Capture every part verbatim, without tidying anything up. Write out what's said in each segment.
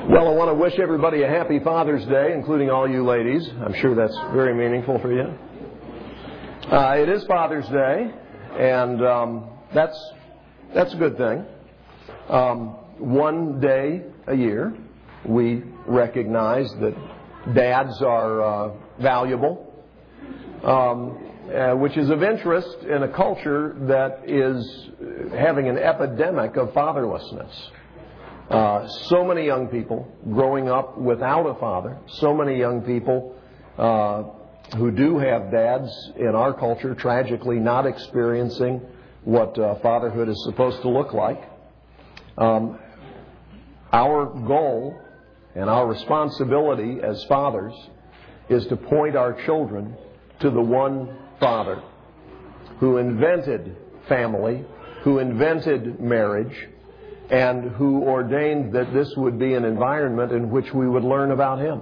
Well, I want to wish everybody a happy Father's Day, including all you ladies. I'm sure that's very meaningful for you. Uh, it is Father's Day, and um, that's that's a good thing. Um, one day a year, we recognize that dads are uh, valuable, um, uh, which is of interest in a culture that is having an epidemic of fatherlessness. Uh, so many young people growing up without a father, so many young people uh, who do have dads in our culture tragically not experiencing what uh, fatherhood is supposed to look like. Um, our goal and our responsibility as fathers is to point our children to the one Father who invented family, who invented marriage, and who ordained that this would be an environment in which we would learn about Him.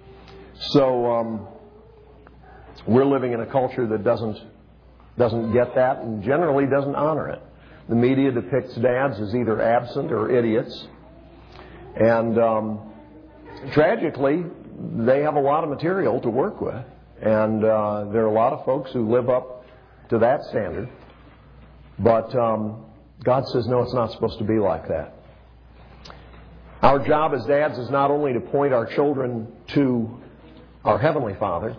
So um, we're living in a culture that doesn't doesn't get that and generally doesn't honor it. The media depicts dads as either absent or idiots. And um, tragically, they have a lot of material to work with. And uh, there are a lot of folks who live up to that standard. But Um, God says, no, it's not supposed to be like that. Our job as dads is not only to point our children to our Heavenly Father,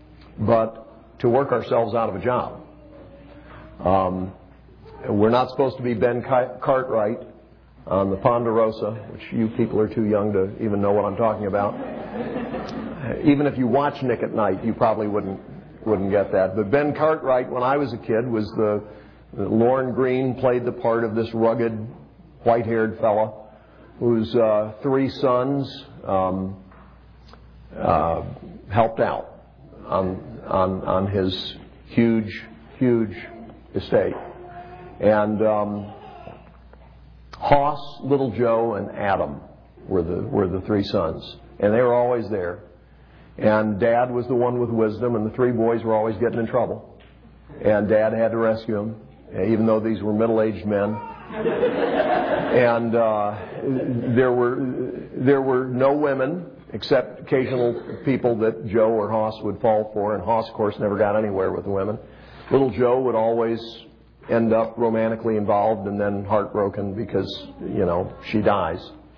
but to work ourselves out of a job. Um, we're not supposed to be Ben Cartwright on the Ponderosa, which you people are too young to even know what I'm talking about. Even if you watch Nick at Night, you probably wouldn't wouldn't get that. But Ben Cartwright, when I was a kid, was the Lorne Greene played the part of this rugged, white-haired fella whose uh, three sons um, uh, helped out on, on on his huge, huge estate. And um, Hoss, Little Joe, and Adam were the were the three sons, and they were always there. And Dad was the one with wisdom, and the three boys were always getting in trouble, and Dad had to rescue them, even though these were middle-aged men. And uh, there were there were no women except occasional people that Joe or Hoss would fall for, and Hoss, of course, never got anywhere with the women. Little Joe would always end up romantically involved and then heartbroken because, you know, she dies.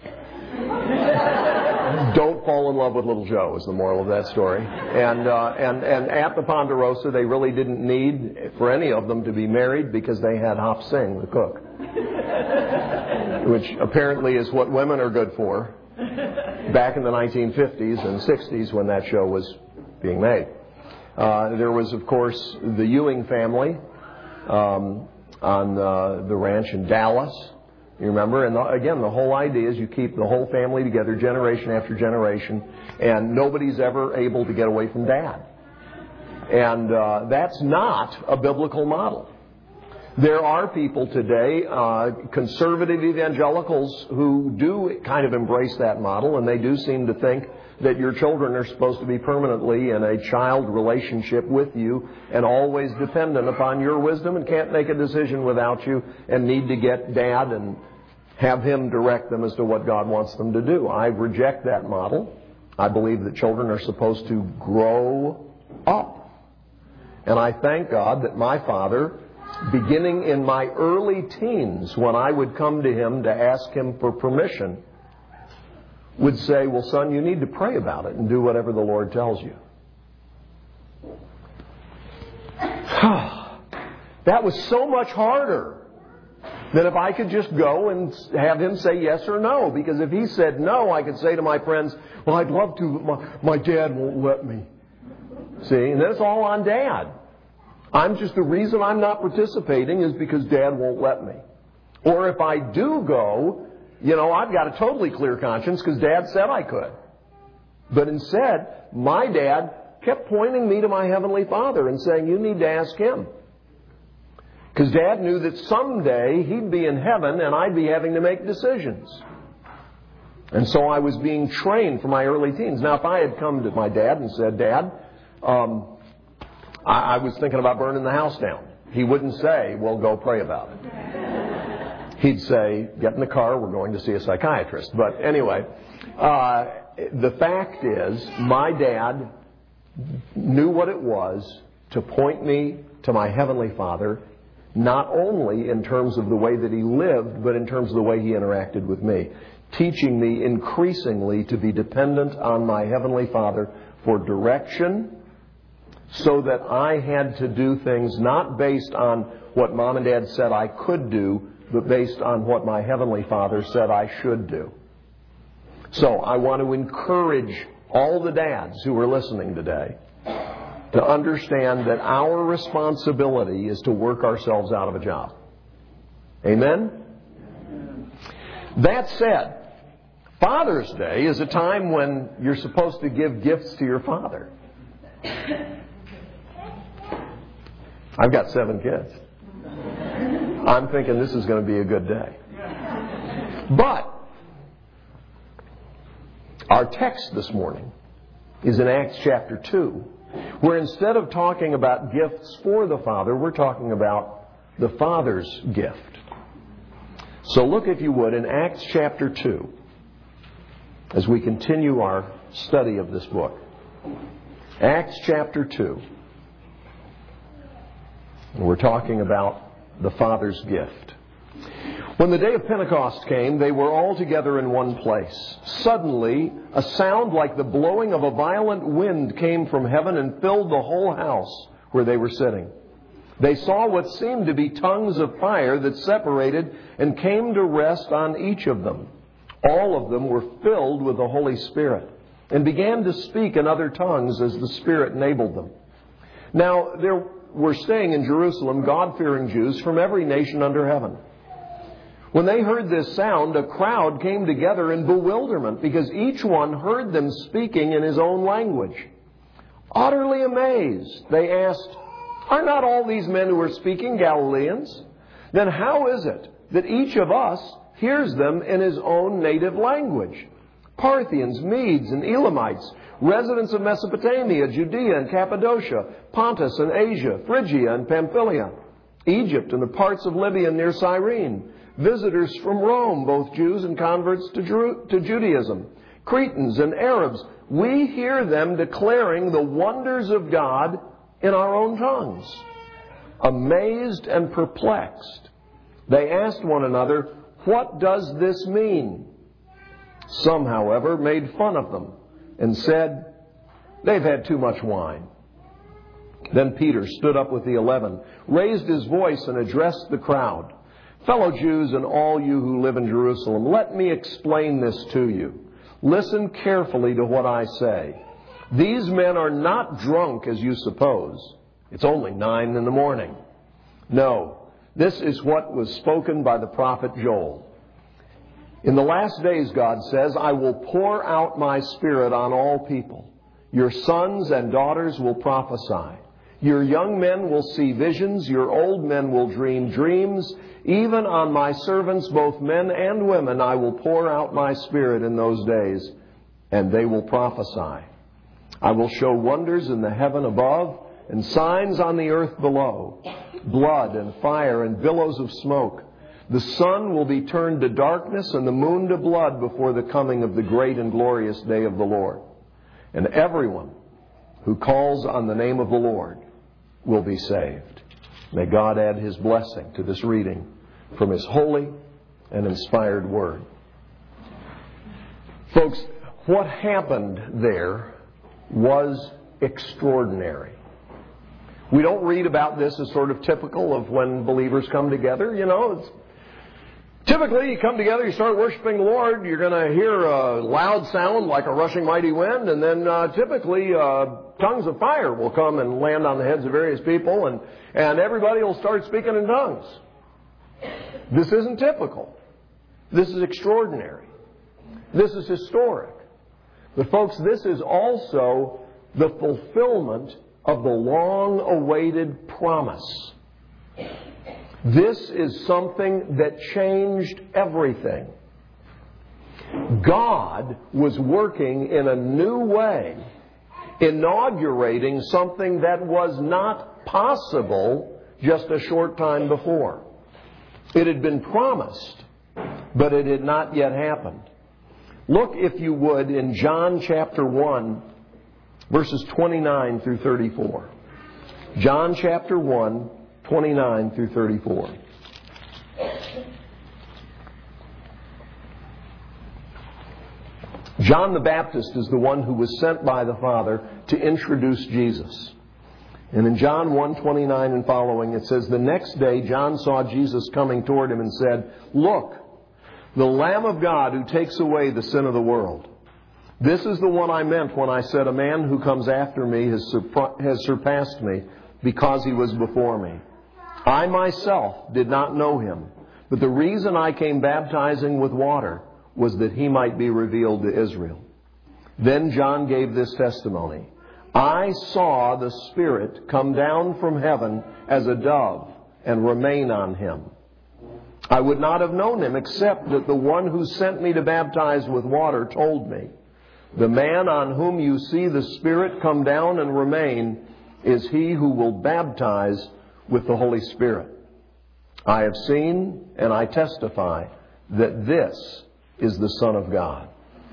Don't fall in love with Little Joe is the moral of that story. And uh, and and at the Ponderosa, they really didn't need for any of them to be married because they had Hop Sing, the cook, which apparently is what women are good for. Back in the nineteen fifties and sixties, when that show was being made, uh, there was, of course, the Ewing family um, on uh, the ranch in Dallas. You remember? And the, again, the whole idea is you keep the whole family together generation after generation, and nobody's ever able to get away from Dad. And uh, that's not a biblical model. There are people today, uh, conservative evangelicals, who do kind of embrace that model, and they do seem to think that your children are supposed to be permanently in a child relationship with you and always dependent upon your wisdom and can't make a decision without you and need to get Dad and have him direct them as to what God wants them to do. I reject that model. I believe that children are supposed to grow up. And I thank God that my father, beginning in my early teens, when I would come to him to ask him for permission, would say, well, son, you need to pray about it and do whatever the Lord tells you. That was so much harder than if I could just go and have him say yes or no. Because if he said no, I could say to my friends, well, I'd love to, but my, my dad won't let me. See, and then it's all on Dad. I'm just, the reason I'm not participating is because Dad won't let me. Or if I do go, you know, I've got a totally clear conscience because Dad said I could. But instead, my dad kept pointing me to my Heavenly Father and saying, you need to ask Him. Because Dad knew that someday He'd be in heaven and I'd be having to make decisions. And so I was being trained from my early teens. Now, if I had come to my dad and said, Dad, um, I, I was thinking about burning the house down, he wouldn't say, well, go pray about it. he'd say, get in the car, we're going to see a psychiatrist. But anyway, uh, the fact is, my dad knew what it was to point me to my Heavenly Father, not only in terms of the way that he lived, but in terms of the way he interacted with me, teaching me increasingly to be dependent on my Heavenly Father for direction, so that I had to do things not based on what Mom and Dad said I could do, but based on what my Heavenly Father said I should do. So I want to encourage all the dads who are listening today to understand that our responsibility is to work ourselves out of a job. Amen? That said, Father's Day is a time when you're supposed to give gifts to your father. I've got seven kids. I'm thinking this is going to be a good day. But our text this morning is in Acts chapter two, where instead of talking about gifts for the Father, we're talking about the Father's gift. So look, if you would, in Acts chapter two, as we continue our study of this book. Acts chapter two. We're talking about the Father's gift. When the day of Pentecost came, they were all together in one place. Suddenly, a sound like the blowing of a violent wind came from heaven and filled the whole house where they were sitting. They saw what seemed to be tongues of fire that separated and came to rest on each of them. All of them were filled with the Holy Spirit and began to speak in other tongues as the Spirit enabled them. Now, there were staying in Jerusalem God-fearing Jews from every nation under heaven. When they heard this sound, a crowd came together in bewilderment because each one heard them speaking in his own language. Utterly amazed, they asked, "Are not all these men who are speaking Galileans? Then how is it that each of us hears them in his own native language? Parthians, Medes, and Elamites, residents of Mesopotamia, Judea and Cappadocia, Pontus and Asia, Phrygia and Pamphylia, Egypt and the parts of Libya near Cyrene, visitors from Rome, both Jews and converts to, Jeru- to Judaism, Cretans and Arabs, we hear them declaring the wonders of God in our own tongues." Amazed and perplexed, they asked one another, "What does this mean?" Some, however, made fun of them and said, "They've had too much wine." Then Peter stood up with the eleven, raised his voice and addressed the crowd. "Fellow Jews and all you who live in Jerusalem, let me explain this to you. Listen carefully to what I say. These men are not drunk as you suppose. It's only nine in the morning. No, this is what was spoken by the prophet Joel. In the last days, God says, I will pour out my Spirit on all people. Your sons and daughters will prophesy. Your young men will see visions. Your old men will dream dreams. Even on my servants, both men and women, I will pour out my Spirit in those days, and they will prophesy. I will show wonders in the heaven above and signs on the earth below, blood and fire and billows of smoke. The sun will be turned to darkness and the moon to blood before the coming of the great and glorious day of the Lord. And everyone who calls on the name of the Lord will be saved." May God add His blessing to this reading from His holy and inspired Word. Folks, what happened there was extraordinary. We don't read about this as sort of typical of when believers come together. You know, it's typically, you come together, you start worshiping the Lord, you're going to hear a loud sound like a rushing mighty wind, and then uh, typically uh, tongues of fire will come and land on the heads of various people, and, and everybody will start speaking in tongues. This isn't typical. This is extraordinary. This is historic. But folks, this is also the fulfillment of the long-awaited promise. This is something that changed everything. God was working in a new way, inaugurating something that was not possible just a short time before. It had been promised, but it had not yet happened. Look, if you would, in John chapter one, verses twenty-nine through thirty-four. John chapter one, twenty-nine through thirty-four. John the Baptist is the one who was sent by the Father to introduce Jesus. And in John one, twenty-nine and following, it says, "The next day John saw Jesus coming toward him and said, 'Look, the Lamb of God who takes away the sin of the world. This is the one I meant when I said, a man who comes after me has, surp- has surpassed me because he was before me. I myself did not know him, but the reason I came baptizing with water was that he might be revealed to Israel.' Then John gave this testimony, 'I saw the Spirit come down from heaven as a dove and remain on him. I would not have known him except that the one who sent me to baptize with water told me, the man on whom you see the Spirit come down and remain is he who will baptize with the Holy Spirit. I have seen and I testify that this is the Son of God.'"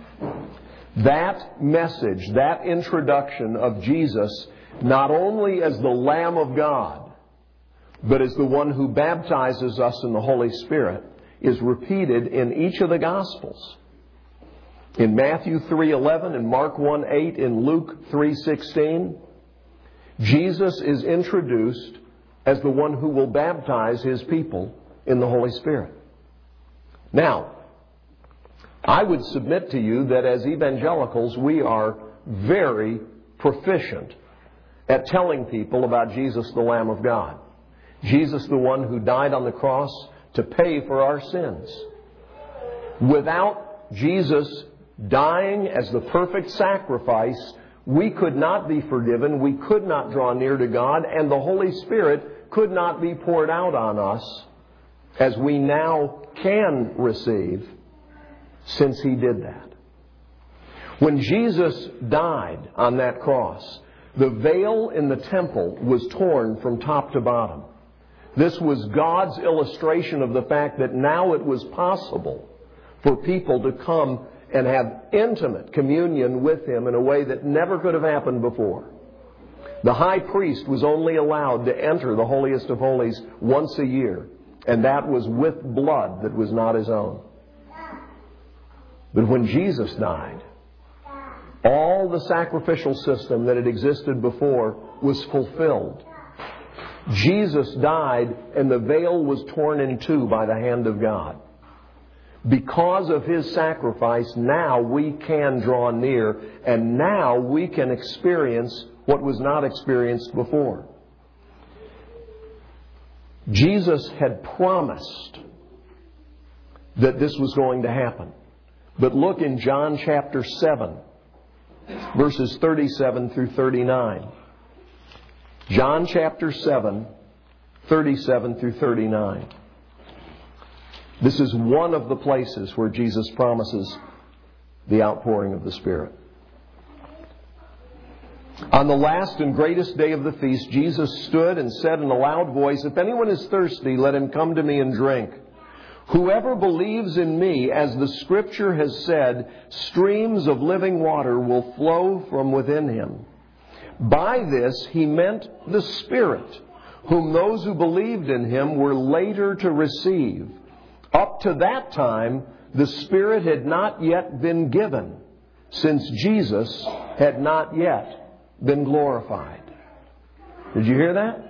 That message, that introduction of Jesus, not only as the Lamb of God, but as the one who baptizes us in the Holy Spirit, is repeated in each of the Gospels. In Matthew three eleven, in Mark one eight, in Luke three sixteen, Jesus is introduced as the one who will baptize His people in the Holy Spirit. Now, I would submit to you that as evangelicals, we are very proficient at telling people about Jesus, the Lamb of God. Jesus, the one who died on the cross to pay for our sins. Without Jesus dying as the perfect sacrifice, we could not be forgiven, we could not draw near to God, and the Holy Spirit could not be poured out on us as we now can receive, since He did that. When Jesus died on that cross, the veil in the temple was torn from top to bottom. This was God's illustration of the fact that now it was possible for people to come and have intimate communion with Him in a way that never could have happened before. The high priest was only allowed to enter the holiest of holies once a year, and that was with blood that was not his own. But when Jesus died, all the sacrificial system that had existed before was fulfilled. Jesus died and the veil was torn in two by the hand of God. Because of His sacrifice, now we can draw near, and now we can experience what was not experienced before. Jesus had promised that this was going to happen. But look in John chapter seven, verses thirty-seven through thirty-nine. John chapter seven, thirty-seven through thirty-nine. This is one of the places where Jesus promises the outpouring of the Spirit. On the last and greatest day of the feast, Jesus stood and said in a loud voice, "If anyone is thirsty, let him come to me and drink. Whoever believes in me, as the Scripture has said, streams of living water will flow from within him." By this He meant the Spirit, whom those who believed in Him were later to receive. Up to that time, the Spirit had not yet been given, since Jesus had not yet been glorified. Did you hear that?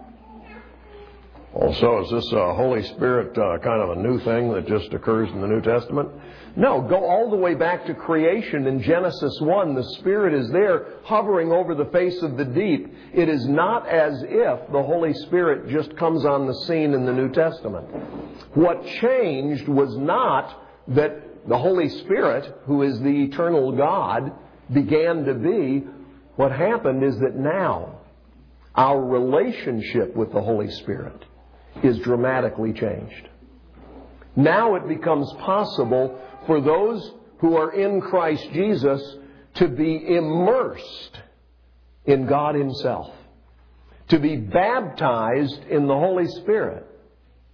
Well, so is this uh, Holy Spirit uh, kind of a new thing that just occurs in the New Testament? No, go all the way back to creation in Genesis one. The Spirit is there hovering over the face of the deep. It is not as if the Holy Spirit just comes on the scene in the New Testament. What changed was not that the Holy Spirit, who is the eternal God, began to be. What happened is that now our relationship with the Holy Spirit is dramatically changed. Now it becomes possible for those who are in Christ Jesus to be immersed in God Himself, to be baptized in the Holy Spirit.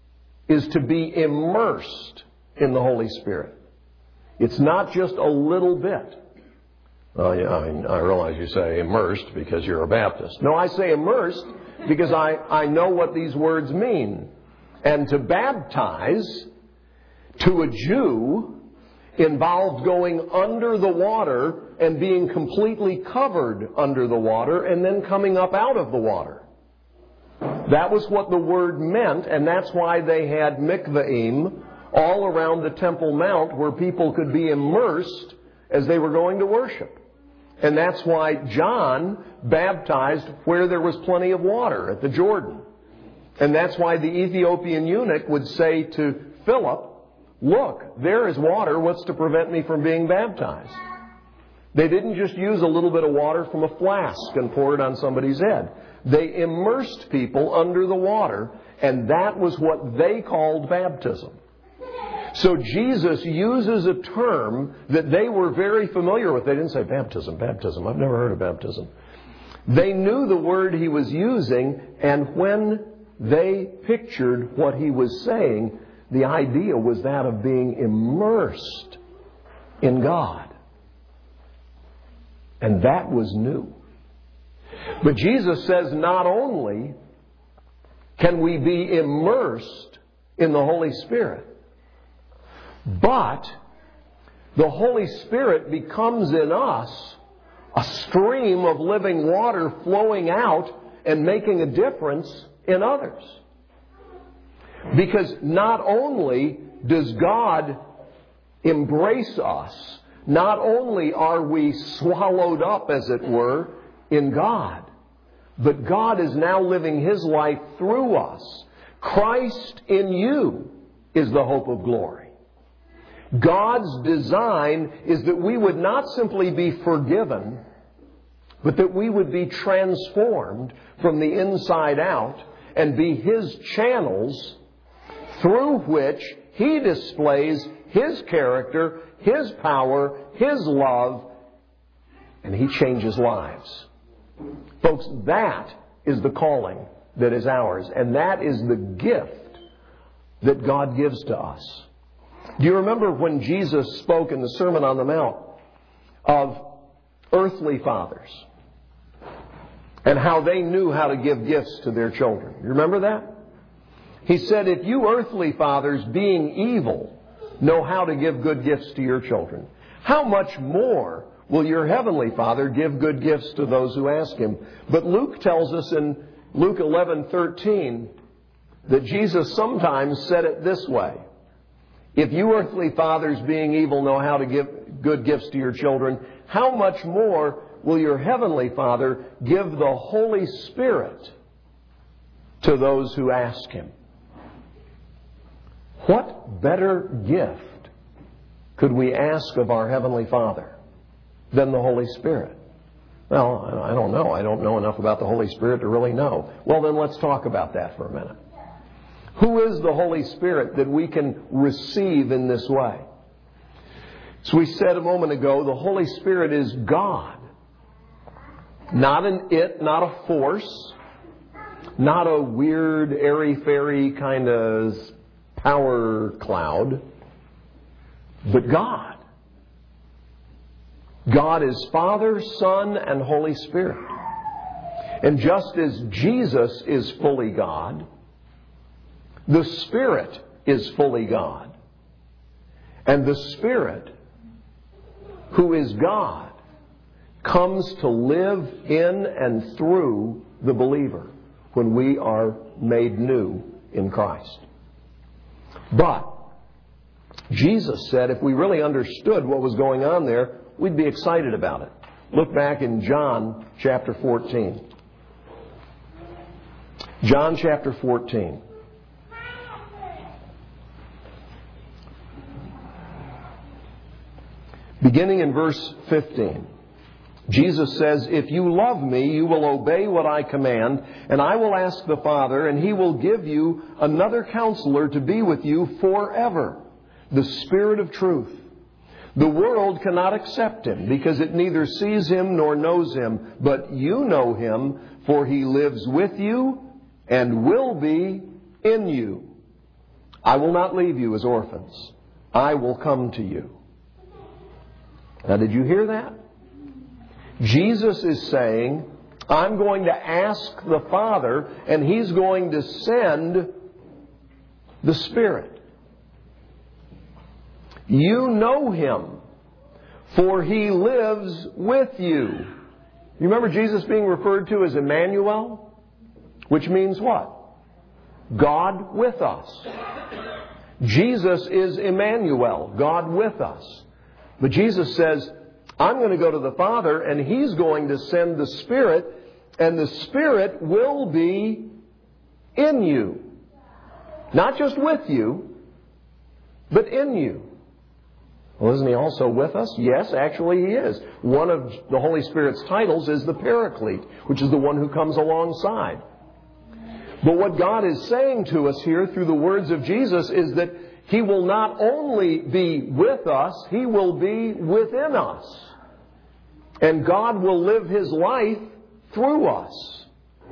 is to be immersed in the Holy Spirit. It's not just a little bit. Well, yeah, I, mean, I realize you say immersed because you're a Baptist. No, I say immersed because I, I know what these words mean. And to baptize, to a Jew, involved going under the water and being completely covered under the water and then coming up out of the water. That was what the word meant, and that's why they had mikvaim all around the Temple Mount where people could be immersed as they were going to worship. And that's why John baptized where there was plenty of water, at the Jordan. And that's why the Ethiopian eunuch would say to Philip, "Look, there is water. What's to prevent me from being baptized?" They didn't just use a little bit of water from a flask and pour it on somebody's head. They immersed people under the water, and that was what they called baptism. So Jesus uses a term that they were very familiar with. They didn't say baptism, baptism. I've never heard of baptism. They knew the word he was using, and when they pictured what he was saying, the idea was that of being immersed in God. And that was new. But Jesus says not only can we be immersed in the Holy Spirit, but the Holy Spirit becomes in us a stream of living water flowing out and making a difference in others. Because not only does God embrace us, not only are we swallowed up, as it were, in God, but God is now living His life through us. Christ in you is the hope of glory. God's design is that we would not simply be forgiven, but that we would be transformed from the inside out and be His channels through which He displays His character, His power, His love, and He changes lives. Folks, that is the calling that is ours, and that is the gift that God gives to us. Do you remember when Jesus spoke in the Sermon on the Mount of earthly fathers and how they knew how to give gifts to their children? You remember that? He said, if you earthly fathers, being evil, know how to give good gifts to your children, how much more will your heavenly Father give good gifts to those who ask Him? But Luke tells us in Luke eleven thirteen that Jesus sometimes said it this way: if you earthly fathers, being evil, know how to give good gifts to your children, how much more will your heavenly Father give the Holy Spirit to those who ask Him? What better gift could we ask of our Heavenly Father than the Holy Spirit? Well, I don't know. I don't know enough about the Holy Spirit to really know. Well, then let's talk about that for a minute. Who is the Holy Spirit that we can receive in this way? As we said a moment ago, the Holy Spirit is God. Not an it, not a force, not a weird, airy-fairy kind of power cloud, but God. God is Father, Son, and Holy Spirit. And just as Jesus is fully God, the Spirit is fully God. And the Spirit, who is God, comes to live in and through the believer when we are made new in Christ. But Jesus said if we really understood what was going on there, we'd be excited about it. Look back in John chapter fourteen. John chapter fourteen. Beginning in verse fifteen. Jesus says, if you love me, you will obey what I command, and I will ask the Father, and He will give you another counselor to be with you forever, the Spirit of truth. The world cannot accept Him, because it neither sees Him nor knows Him, but you know Him, for He lives with you and will be in you. I will not leave you as orphans. I will come to you. Now, did you hear that? Jesus is saying, I'm going to ask the Father, and He's going to send the Spirit. You know Him, for He lives with you. You remember Jesus being referred to as Emmanuel? Which means what? God with us. Jesus is Emmanuel, God with us. But Jesus says, I'm going to go to the Father, and He's going to send the Spirit, and the Spirit will be in you. Not just with you, but in you. Well, isn't He also with us? Yes, actually He is. One of the Holy Spirit's titles is the Paraclete, which is the one who comes alongside. But what God is saying to us here through the words of Jesus is that He will not only be with us, He will be within us. And God will live His life through us.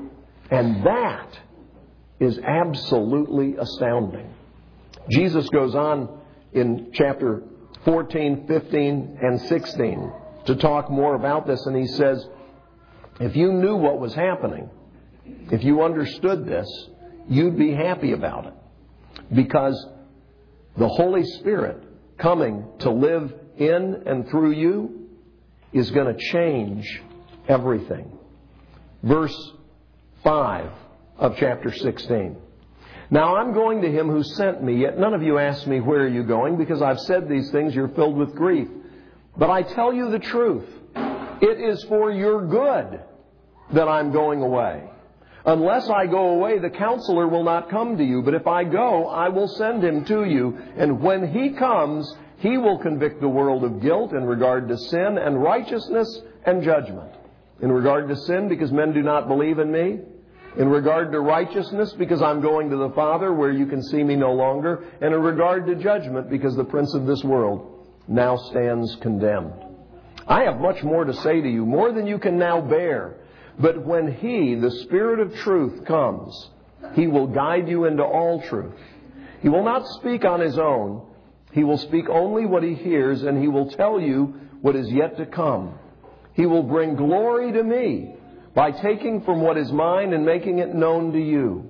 And that is absolutely astounding. Jesus goes on in chapter fourteen, fifteen, and sixteen to talk more about this. And He says, if you knew what was happening, if you understood this, you'd be happy about it. Because the Holy Spirit coming to live in and through you is going to change everything. Verse five of chapter sixteen. Now I'm going to Him who sent me, yet none of you ask me, where are you going? Because I've said these things, you're filled with grief. But I tell you the truth. It is for your good that I'm going away. Unless I go away, the Counselor will not come to you. But if I go, I will send Him to you. And when He comes, He will convict the world of guilt in regard to sin and righteousness and judgment. In regard to sin, because men do not believe in me. In regard to righteousness, because I'm going to the Father where you can see me no longer. And in regard to judgment, because the prince of this world now stands condemned. I have much more to say to you, more than you can now bear. But when He, the Spirit of truth, comes, He will guide you into all truth. He will not speak on His own. He will speak only what He hears, and He will tell you what is yet to come. He will bring glory to me by taking from what is mine and making it known to you.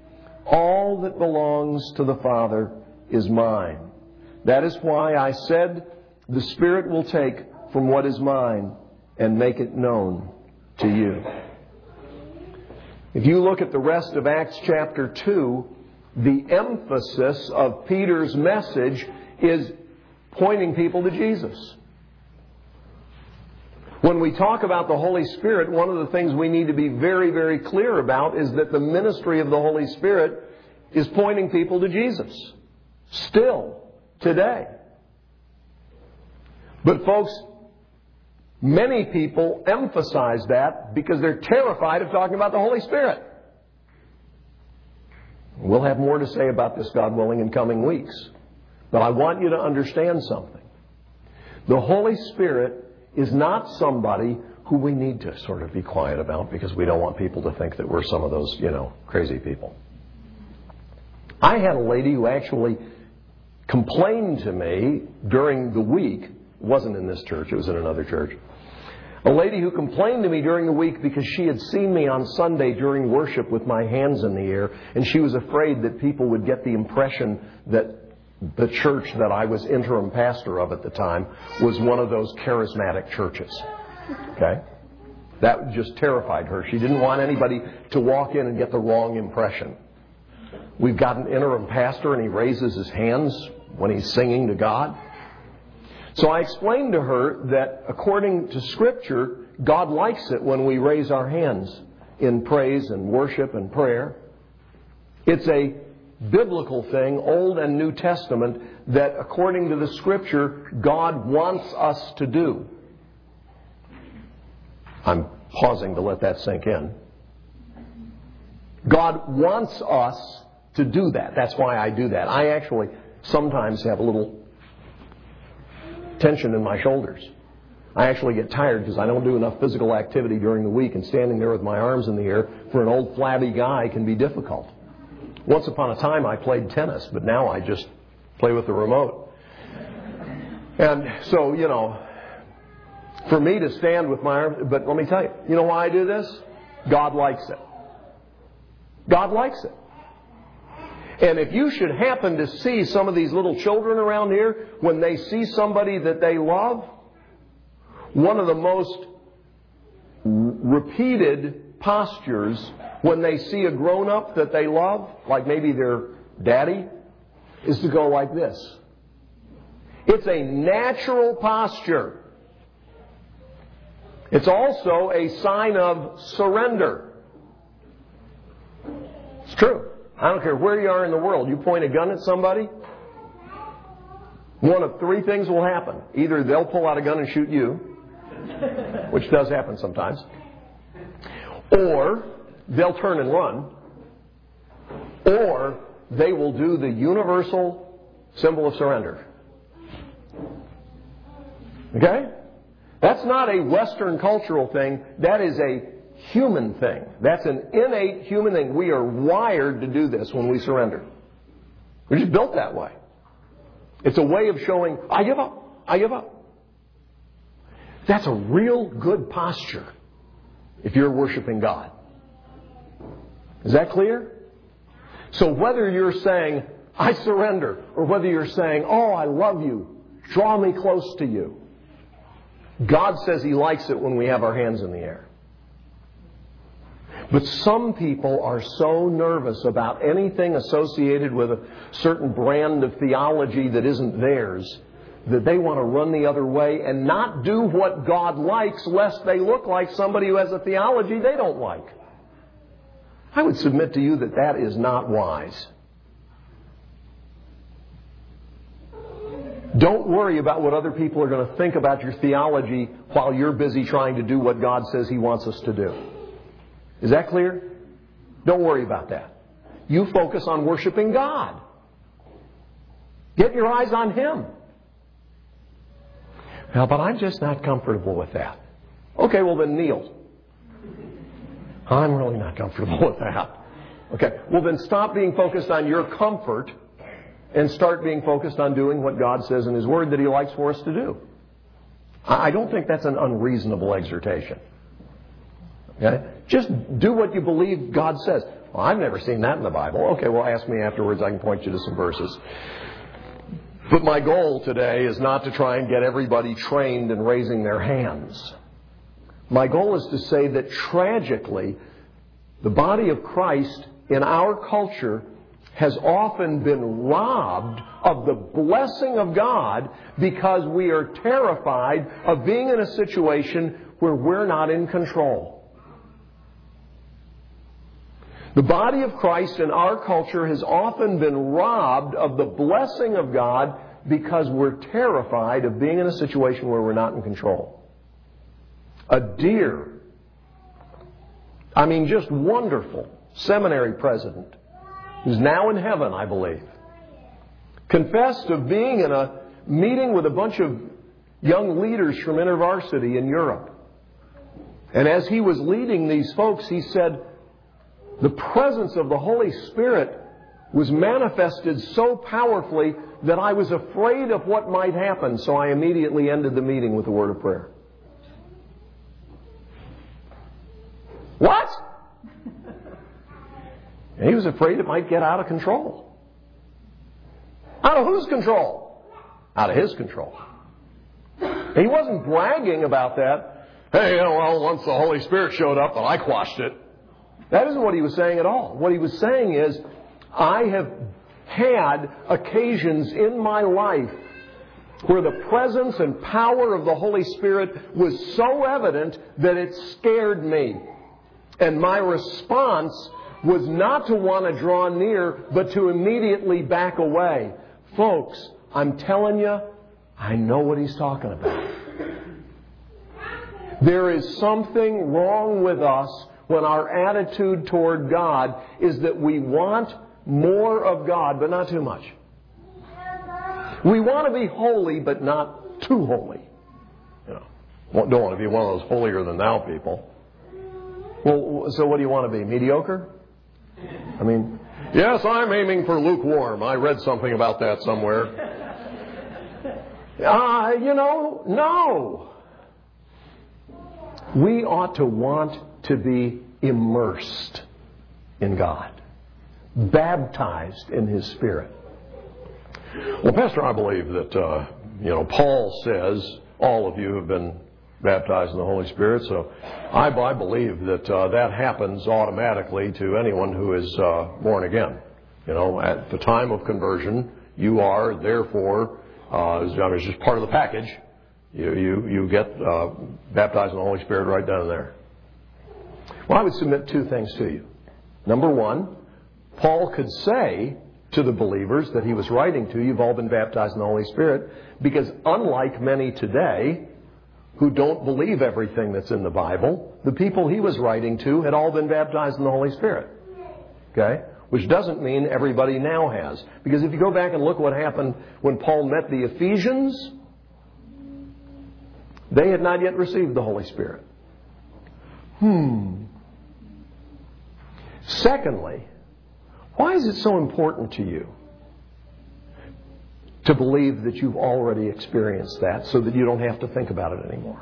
All that belongs to the Father is mine. That is why I said, the Spirit will take from what is mine and make it known to you. If you look at the rest of Acts chapter two, the emphasis of Peter's message is pointing people to Jesus. When we talk about the Holy Spirit, one of the things we need to be very, very clear about is that the ministry of the Holy Spirit is pointing people to Jesus. Still, today. But folks, many people emphasize that because they're terrified of talking about the Holy Spirit. We'll have more to say about this, God willing, in coming weeks. But I want you to understand something. The Holy Spirit is not somebody who we need to sort of be quiet about because we don't want people to think that we're some of those, you know, crazy people. I had a lady who actually complained to me during the week. It wasn't in this church, it was in another church. A lady who complained to me during the week because she had seen me on Sunday during worship with my hands in the air, and she was afraid that people would get the impression that the church that I was interim pastor of at the time was one of those charismatic churches. Okay? That just terrified her. She didn't want anybody to walk in and get the wrong impression. We've got an interim pastor and he raises his hands when he's singing to God. So I explained to her that according to Scripture, God likes it when we raise our hands in praise and worship and prayer. It's a biblical thing, Old and New Testament, that according to the Scripture, God wants us to do. I'm pausing to let that sink in. God wants us to do that. That's why I do that. I actually sometimes have a little tension in my shoulders. I actually get tired because I don't do enough physical activity during the week, and standing there with my arms in the air for an old flabby guy can be difficult. Once upon a time I played tennis, but now I just play with the remote. And so, you know, for me to stand with my arms, but let me tell you, you know why I do this? God likes it. God likes it. And if you should happen to see some of these little children around here, when they see somebody that they love, one of the most repeated postures when they see a grown-up that they love, like maybe their daddy, is to go like this. It's a natural posture. It's also a sign of surrender. It's true. I don't care where you are in the world. You point a gun at somebody, one of three things will happen. Either they'll pull out a gun and shoot you, which does happen sometimes, or they'll turn and run, or they will do the universal symbol of surrender. Okay? That's not a Western cultural thing. That is a human thing. That's an innate human thing. We are wired to do this when we surrender. We're just built that way. It's a way of showing, I give up. I give up. That's a real good posture if you're worshiping God. Is that clear? So whether you're saying, I surrender, or whether you're saying, oh, I love you, draw me close to you, God says He likes it when we have our hands in the air. But some people are so nervous about anything associated with a certain brand of theology that isn't theirs that they want to run the other way and not do what God likes lest they look like somebody who has a theology they don't like. I would submit to you that that is not wise. Don't worry about what other people are going to think about your theology while you're busy trying to do what God says He wants us to do. Is that clear? Don't worry about that. You focus on worshiping God. Get your eyes on Him. Well, but I'm just not comfortable with that. Okay, well then kneel. I'm really not comfortable with that. Okay, well then stop being focused on your comfort and start being focused on doing what God says in His Word that He likes for us to do. I don't think that's an unreasonable exhortation. Okay? Just do what you believe God says. Well, I've never seen that in the Bible. Okay, well ask me afterwards. I can point you to some verses. But my goal today is not to try and get everybody trained in raising their hands. My goal is to say that tragically, the body of Christ in our culture has often been robbed of the blessing of God because we are terrified of being in a situation where we're not in control. The body of Christ in our culture has often been robbed of the blessing of God because we're terrified of being in a situation where we're not in control. A dear, I mean just wonderful seminary president, who's now in heaven, I believe, confessed of being in a meeting with a bunch of young leaders from InterVarsity in Europe. And as he was leading these folks, he said, the presence of the Holy Spirit was manifested so powerfully that I was afraid of what might happen, so I immediately ended the meeting with a word of prayer. What? And he was afraid it might get out of control. Out of whose control? Out of His control. And he wasn't bragging about that. Hey, you know, well, once the Holy Spirit showed up, and I quashed it. That isn't what he was saying at all. What he was saying is, I have had occasions in my life where the presence and power of the Holy Spirit was so evident that it scared me. And my response was not to want to draw near, but to immediately back away. Folks, I'm telling you, I know what he's talking about. There is something wrong with us when our attitude toward God is that we want more of God, but not too much. We want to be holy, but not too holy. You know, don't want to be one of those holier than thou people. Well, so what do you want to be? Mediocre? I mean, Yes, I'm aiming for lukewarm. I read something about that somewhere. Uh, you know, no. We ought to want to be immersed in God, baptized in His Spirit. Well, Pastor, I believe that, uh, you know, Paul says all of you have been baptized in the Holy Spirit, so I, I believe that uh, that happens automatically to anyone who is uh, born again. You know, at the time of conversion, you are, therefore, uh, I mean, it's just part of the package. You, you, you get uh, baptized in the Holy Spirit right down there. Well, I would submit two things to you. Number one, Paul could say to the believers that he was writing to, you've all been baptized in the Holy Spirit, because unlike many today who don't believe everything that's in the Bible, the people he was writing to had all been baptized in the Holy Spirit. Okay? Which doesn't mean everybody now has. Because if you go back and look what happened when Paul met the Ephesians, they had not yet received the Holy Spirit. Hmm. Secondly, why is it so important to you to believe that you've already experienced that so that you don't have to think about it anymore?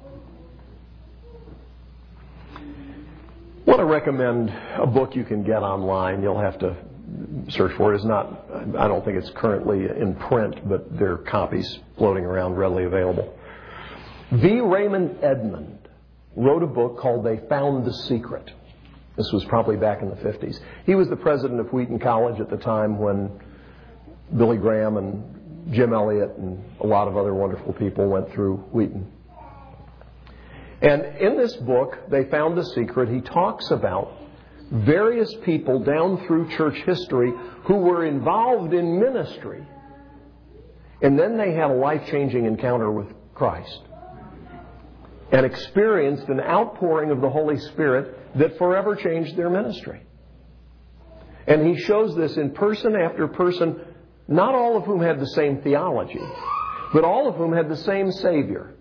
I want to recommend a book you can get online. You'll have to search for it. It's not, I don't think it's currently in print, but there are copies floating around readily available. V. Raymond Edmond wrote a book called They Found the Secret. This was probably back in the fifties. He was the president of Wheaton College at the time when Billy Graham and Jim Elliot and a lot of other wonderful people went through Wheaton. And in this book, They Found the Secret, he talks about various people down through church history who were involved in ministry. And then they had a life-changing encounter with Christ and experienced an outpouring of the Holy Spirit that forever changed their ministry. And he shows this in person after person, not all of whom had the same theology, but all of whom had the same Savior.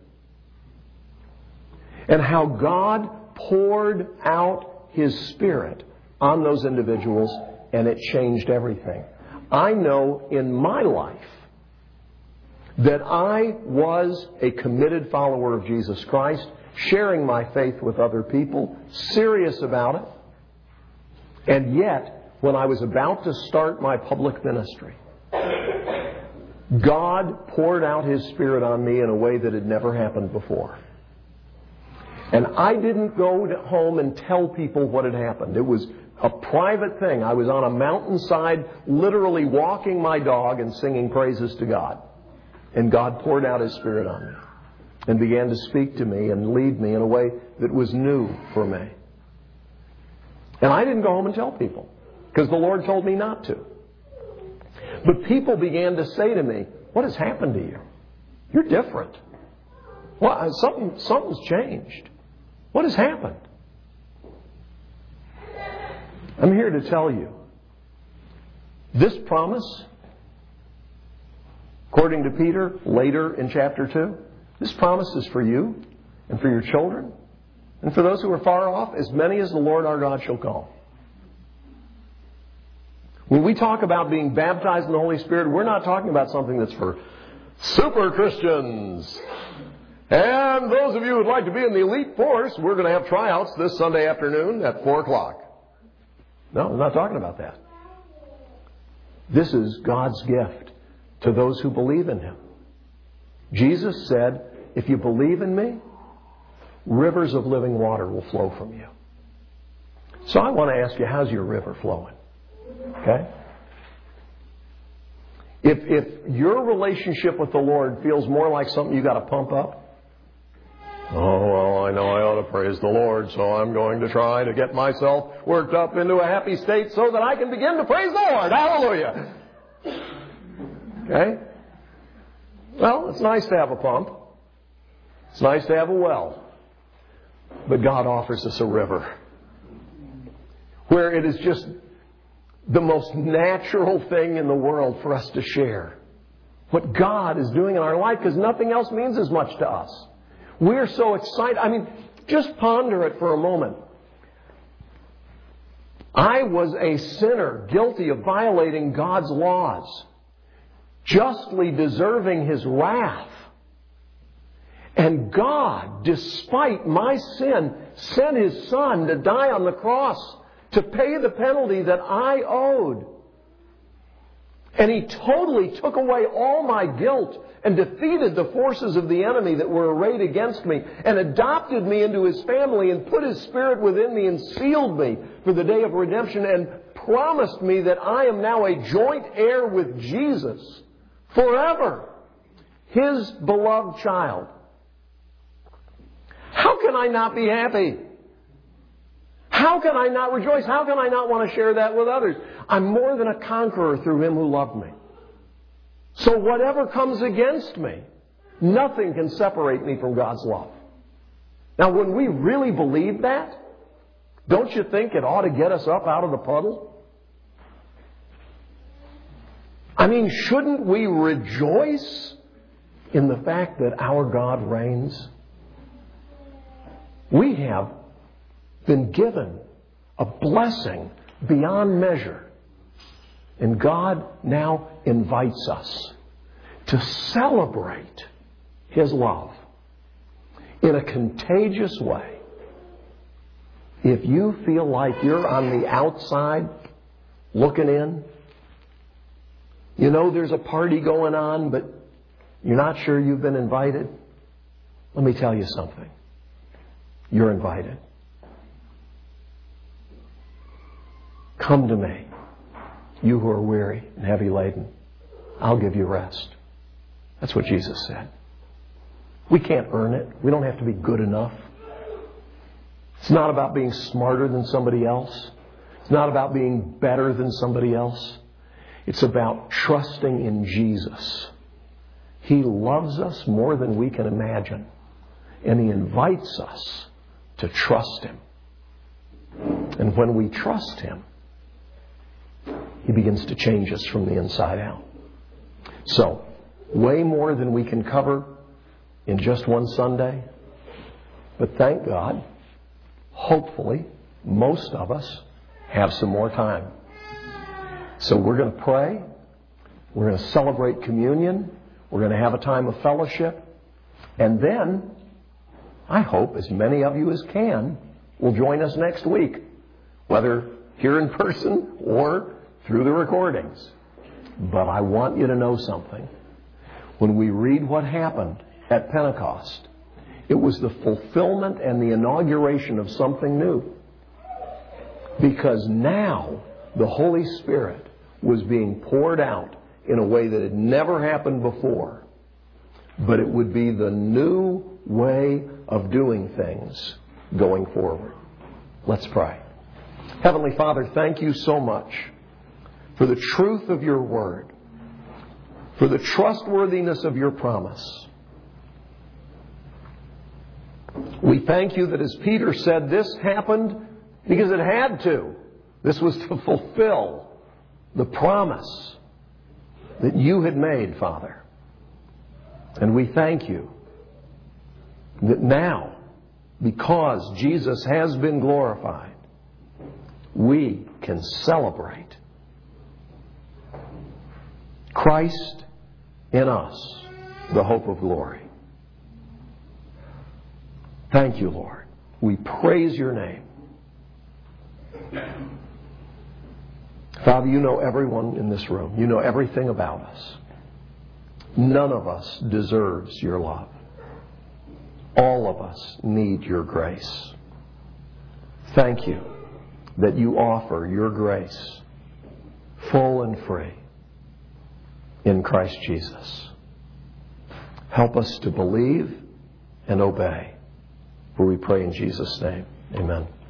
And how God poured out His Spirit on those individuals, and it changed everything. I know in my life that I was a committed follower of Jesus Christ, sharing my faith with other people, serious about it. And yet, when I was about to start my public ministry, God poured out His Spirit on me in a way that had never happened before. And I didn't go home and tell people what had happened. It was a private thing. I was on a mountainside, literally walking my dog and singing praises to God. And God poured out His Spirit on me and began to speak to me and lead me in a way that was new for me. And I didn't go home and tell people because the Lord told me not to. But people began to say to me, what has happened to you? You're different. Well, something, something's changed. What has happened? I'm here to tell you, this promise, according to Peter, later in chapter two, this promise is for you and for your children and for those who are far off, as many as the Lord our God shall call. When we talk about being baptized in the Holy Spirit, we're not talking about something that's for super Christians. And those of you who'd like to be in the elite force, we're going to have tryouts this Sunday afternoon at four o'clock. No, I'm not talking about that. This is God's gift to those who believe in Him. Jesus said, if you believe in me, rivers of living water will flow from you. So I want to ask you, how's your river flowing? Okay? If, if your relationship with the Lord feels more like something you got to pump up, oh, well, I know I ought to praise the Lord, so I'm going to try to get myself worked up into a happy state so that I can begin to praise the Lord. Hallelujah. Okay? Well, it's nice to have a pump. It's nice to have a well. But God offers us a river where it is just the most natural thing in the world for us to share what God is doing in our life, because nothing else means as much to us. We're so excited. I mean, just ponder it for a moment. I was a sinner, guilty of violating God's laws, justly deserving His wrath. And God, despite my sin, sent His Son to die on the cross to pay the penalty that I owed. And He totally took away all my guilt and defeated the forces of the enemy that were arrayed against me and adopted me into His family and put His Spirit within me and sealed me for the day of redemption and promised me that I am now a joint heir with Jesus forever, His beloved child. How can I not be happy? How can I not rejoice? How can I not want to share that with others? I'm more than a conqueror through Him who loved me. So whatever comes against me, nothing can separate me from God's love. Now, when we really believe that, don't you think it ought to get us up out of the puddle? I mean, shouldn't we rejoice in the fact that our God reigns? We have been given a blessing beyond measure. And God now invites us to celebrate His love in a contagious way. If you feel like you're on the outside looking in, you know there's a party going on, but you're not sure you've been invited, let me tell you something. You're invited. Come to me, you who are weary and heavy laden. I'll give you rest. That's what Jesus said. We can't earn it. We don't have to be good enough. It's not about being smarter than somebody else. It's not about being better than somebody else. It's about trusting in Jesus. He loves us more than we can imagine. And He invites us to trust Him. And when we trust Him, He begins to change us from the inside out. So, way more than we can cover in just one Sunday. But thank God, hopefully, most of us have some more time. So we're going to pray. We're going to celebrate communion. We're going to have a time of fellowship. And then, I hope as many of you as can will join us next week, whether here in person or through the recordings. But I want you to know something. When we read what happened at Pentecost, it was the fulfillment and the inauguration of something new. Because now the Holy Spirit was being poured out in a way that had never happened before. But it would be the new way of doing things going forward. Let's pray. Heavenly Father, thank you so much for the truth of your word, for the trustworthiness of your promise. We thank you that, as Peter said, this happened because it had to. This was to fulfill the promise that you had made, Father. And we thank you that now, because Jesus has been glorified, we can celebrate Christ in us, the hope of glory. Thank you, Lord. We praise your name. Father, you know everyone in this room. You know everything about us. None of us deserves your love. All of us need your grace. Thank you that you offer your grace full and free in Christ Jesus. Help us to believe and obey. For we pray in Jesus' name. Amen.